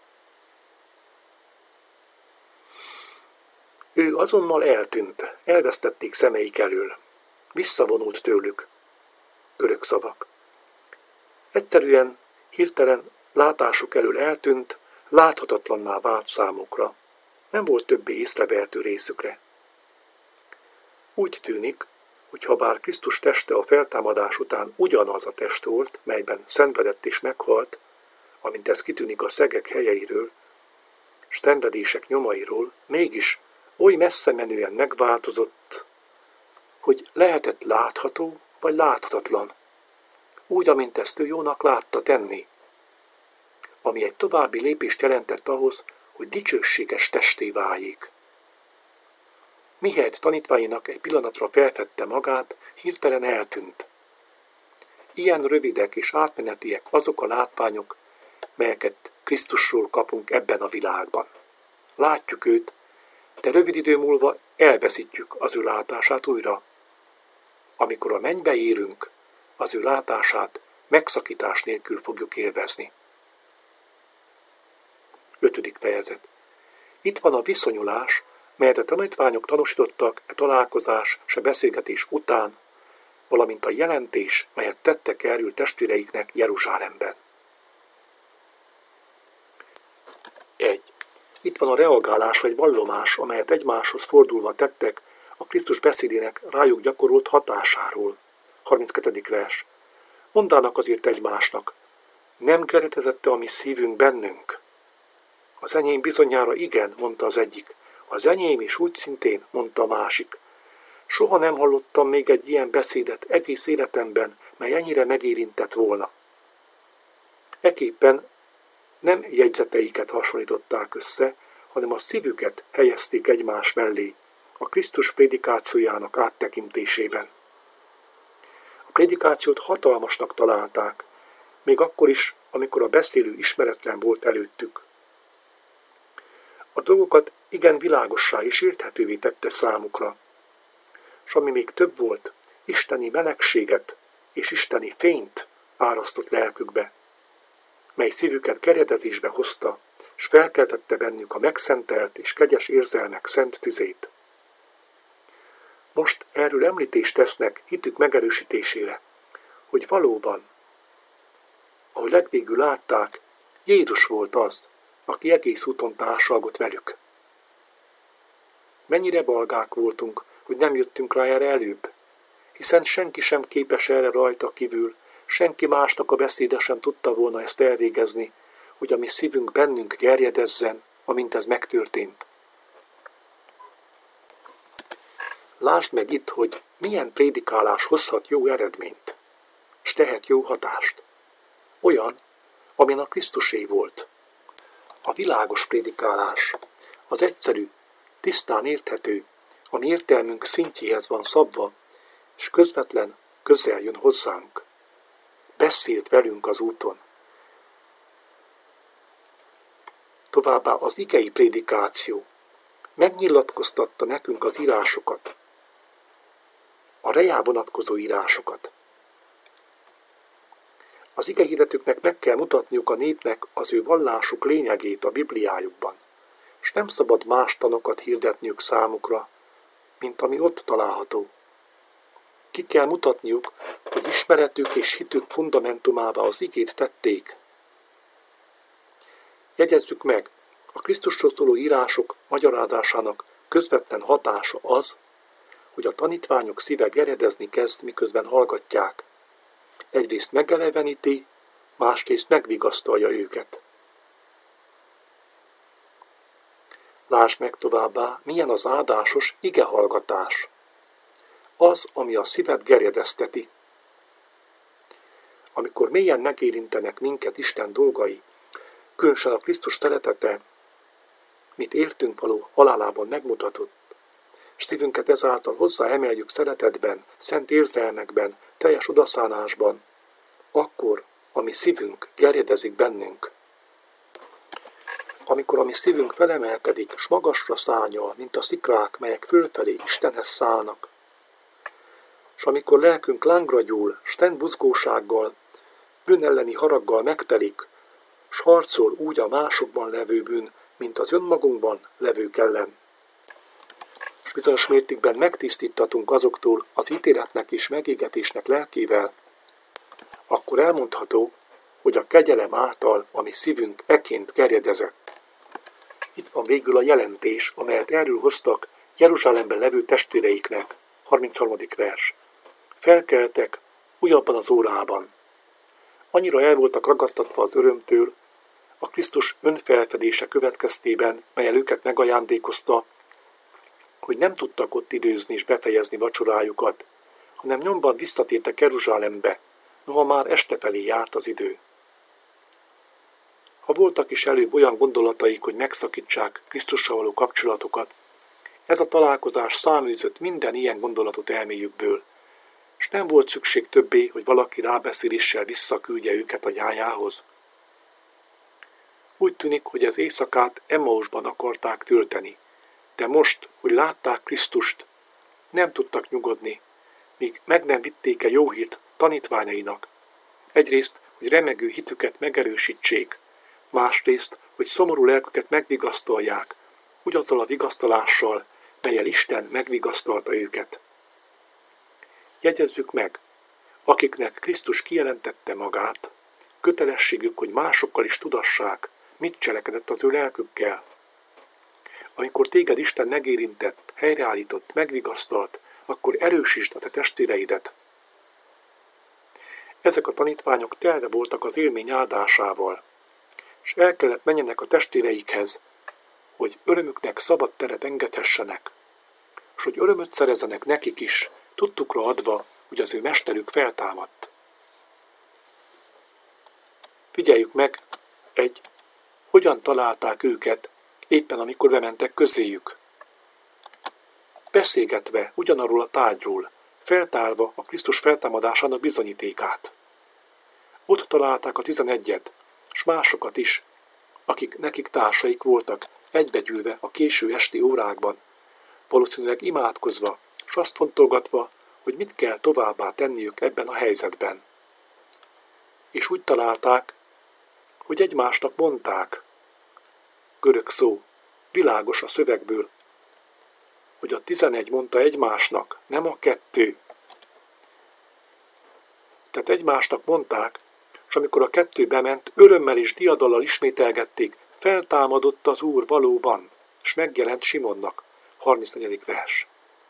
Ő azonnal eltűnt, elvesztették szemeik elől. Visszavonult tőlük. Görög szavak. Egyszerűen, hirtelen látásuk elől eltűnt, láthatatlanná vált számukra. Nem volt többé észrevehető részükre. Úgy tűnik, hogy ha bár Krisztus teste a feltámadás után ugyanaz a test volt, melyben szenvedett és meghalt, amint ez kitűnik a szegek helyeiről, s szenvedések nyomairól, mégis oly messze menően megváltozott, hogy lehetett látható vagy láthatatlan, úgy, amint ezt ő jónak látta tenni, ami egy további lépést jelentett ahhoz, hogy dicsőséges testé váljék. Mihelyt tanítványainak egy pillanatra felfedte magát, hirtelen eltűnt. Ilyen rövidek és átmenetiek azok a látványok, melyeket Krisztusról kapunk ebben a világban. Látjuk őt, de rövid idő múlva elveszítjük az ő látását újra. Amikor a mennybe érünk, az ő látását megszakítás nélkül fogjuk élvezni. Ötödik fejezet. Itt van a viszonyulás, melyet a tanítványok tanúsítottak e találkozás se beszélgetés után, valamint a jelentés, melyet tettek erről testvéreiknek Jeruzsálemben. egy. Itt van a reagálás vagy vallomás, amelyet egymáshoz fordulva tettek a Krisztus beszédének rájuk gyakorolt hatásáról. harminckettedik vers. Mondának azért egymásnak, nem keretezette a mi szívünk bennünk? Az enyém bizonyára igen, mondta az egyik. Az enyém is úgy szintén, mondta a másik. Soha nem hallottam még egy ilyen beszédet egész életemben, mely ennyire megérintett volna. Ekképpen nem jegyzeteiket hasonlították össze, hanem a szívüket helyezték egymás mellé, a Krisztus prédikációjának áttekintésében. A prédikációt hatalmasnak találták, még akkor is, amikor a beszélő ismeretlen volt előttük. A dolgokat igen világossá és érthetővé tette számukra, s ami még több volt, isteni melegséget és isteni fényt árasztott lelkükbe, mely szívüket keretezésbe hozta, s felkeltette bennük a megszentelt és kegyes érzelmek szent tüzét. Most erről említést tesznek hitük megerősítésére, hogy valóban, ahogy legvégül látták, Jézus volt az, aki egész úton társalgott velük. Mennyire balgák voltunk, hogy nem jöttünk rá erre előbb, hiszen senki sem képes erre rajta kívül, senki másnak a beszéde sem tudta volna ezt elvégezni, hogy a mi szívünk bennünk gerjedezzen, amint ez megtörtént. Lásd meg itt, hogy milyen prédikálás hozhat jó eredményt, s tehet jó hatást. Olyan, amilyen a Krisztusé volt. A világos prédikálás, az egyszerű, tisztán érthető, a mi értelmünk szintjéhez van szabva, és közvetlen közel jön hozzánk. Beszélt velünk az úton. Továbbá az igei prédikáció megnyilatkoztatta nekünk az írásokat, a rejá vonatkozó írásokat. Az igehirdetőknek meg kell mutatniuk a népnek az ő vallásuk lényegét a Bibliájukban, és nem szabad más tanokat hirdetniük számukra, mint ami ott található. Ki kell mutatniuk, hogy ismeretük és hitük fundamentumává az igét tették. Jegyezzük meg, a Krisztusról szóló írások magyarázásának közvetlen hatása az, hogy a tanítványok szíve geredezni kezd, miközben hallgatják. Egyrészt megeleveníti, másrészt megvigasztalja őket. Lásd meg továbbá, milyen az áldásos igehallgatás. Az, ami a szívet gerjedezteti. Amikor mélyen megérintenek minket Isten dolgai, különösen a Krisztus szeretete, mit értünk való halálában megmutatott, és szívünket ezáltal hozzá emeljük szeretetben, szent érzelmekben, teljes odaszánásban, akkor a mi szívünk gerjedezik bennünk. Amikor a mi szívünk felemelkedik, s magasra szárnyal, mint a szikrák, melyek fölfelé Istenhez szállnak, és amikor lelkünk lángra gyúl, s szent buzgósággal, bűn elleni haraggal megtelik, s harcol úgy a másokban levő bűn, mint az önmagunkban levők ellen. És bizonyos mértékben megtisztítatunk azoktól az ítéletnek és megégetésnek lelkével, akkor elmondható, hogy a kegyelem által a mi szívünk eként gerjedezett. Itt van végül a jelentés, amelyet erről hoztak Jeruzsálemben levő testvéreiknek, harmincharmadik vers. Felkeltek újabban az órában. Annyira el voltak ragadtatva az örömtől, a Krisztus önfelfedése következtében, melyen őket megajándékozta, hogy nem tudtak ott időzni és befejezni vacsorájukat, hanem nyomban visszatértek Jeruzsálembe, noha már este felé járt az idő. Ha voltak is előbb olyan gondolataik, hogy megszakítsák Krisztussal való kapcsolatokat, ez a találkozás száműzött minden ilyen gondolatot elméjükből, és nem volt szükség többé, hogy valaki rábeszéléssel visszaküldje őket a nyájához. Úgy tűnik, hogy az éjszakát Emmausban akarták tölteni, de most, hogy látták Krisztust, nem tudtak nyugodni, míg meg nem vitték-e jó hírt tanítványainak. Egyrészt, hogy remegő hitüket megerősítsék, másrészt, hogy szomorú lelküket megvigasztalják, ugyanazzal a vigasztalással, mellyel Isten megvigasztalta őket. Jegyezzük meg, akiknek Krisztus kijelentette magát, kötelességük, hogy másokkal is tudassák, mit cselekedett az ő lelkükkel. Amikor téged Isten megérintett, helyreállított, megvigasztalt, akkor erősítsd a te testvéreidet. Ezek a tanítványok telve voltak az élmény áldásával, és el kellett menjenek a testvéreikhez, hogy örömüknek szabad teret engedhessenek, és hogy örömöt szerezenek nekik is, tudtukra adva, hogy az ő mesterük feltámadt. Figyeljük meg, egy, hogyan találták őket, éppen amikor bementek közéjük. Beszélgetve ugyanarról a tárgyról, feltárva a Krisztus feltámadásának bizonyítékát. Ott találták a tizenegyet, s másokat is, akik nekik társaik voltak, egybegyűlve a késő esti órákban, valószínűleg imádkozva, s azt fontolgatva, hogy mit kell továbbá tenniük ebben a helyzetben. És úgy találták, hogy egymásnak mondták, görög szó, világos a szövegből, hogy a tizenegy mondta egymásnak, nem a kettő. Tehát egymásnak mondták, és amikor a kettő bement, örömmel és diadallal ismételgették, feltámadott az Úr valóban, és megjelent Simonnak, harmincnegyedik vers.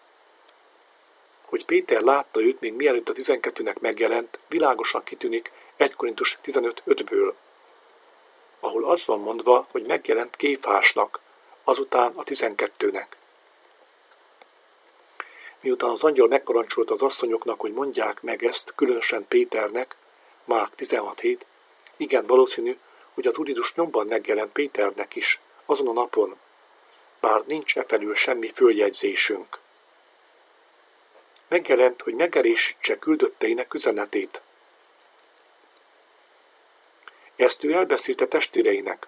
Hogy Péter látta őt még mielőtt a tizenkettőnek megjelent, világosan kitűnik egy Korintus tizenöt ötből, ahol az van mondva, hogy megjelent Kéfásnak, azután a tizenkettőnek. Miután az angyal megparancsolta az asszonyoknak, hogy mondják meg ezt, különösen Péternek, Márk tizenhat hét, igen valószínű, hogy az Úr Jézus nyomban megjelent Péternek is, azon a napon, bár nincs e felül semmi följegyzésünk. Megjelent, hogy megerősítse küldötteinek üzenetét. Ezt ő elbeszélte testvéreinek.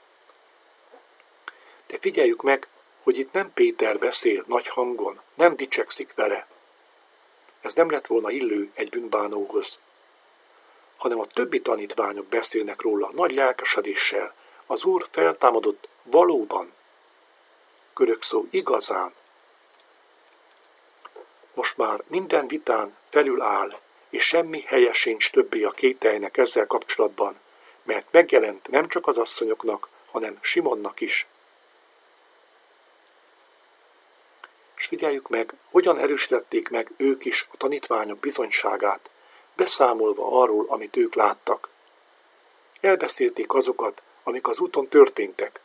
De figyeljük meg, hogy itt nem Péter beszél nagy hangon, nem dicsekszik vele. Ez nem lett volna illő egy bűnbánóhoz, hanem a többi tanítványok beszélnek róla nagy lelkesedéssel. Az Úr feltámadott valóban. Görög szó igazán. Most már minden vitán felül áll, és semmi helye sincs többé a kételynek ezzel kapcsolatban, mert megjelent nem csak az asszonyoknak, hanem Simonnak is. És figyeljük meg, hogyan erősítették meg ők is a tanítványok bizonyságát, beszámolva arról, amit ők láttak. Elbeszélték azokat, amik az úton történtek.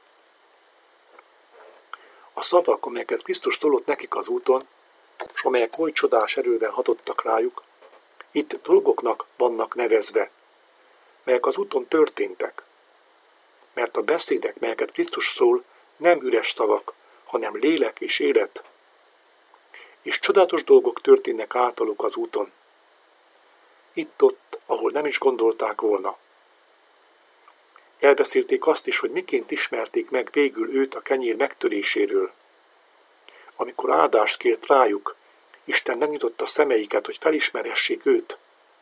A szavak, amelyeket Krisztus tolott nekik az úton, és amelyek oly csodás erővel hatottak rájuk, itt dolgoknak vannak nevezve, melyek az úton történtek. Mert a beszédek, melyeket Krisztus szól, nem üres szavak, hanem lélek és élet. És csodálatos dolgok történnek általuk az úton. Itt-ott, ahol nem is gondolták volna. Elbeszélték azt is, hogy miként ismerték meg végül őt a kenyér megtöréséről. Amikor áldást kért rájuk, Isten megnyitotta szemeiket, hogy felismerhessék őt.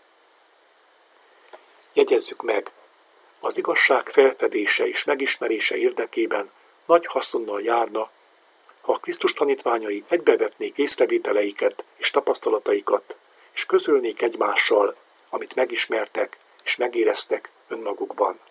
Jegyezzük meg, az igazság felfedése és megismerése érdekében nagy haszonnal járna, ha a Krisztus tanítványai egybevetnék észrevételeiket és tapasztalataikat, és közölnék egymással, amit megismertek és megéreztek önmagukban.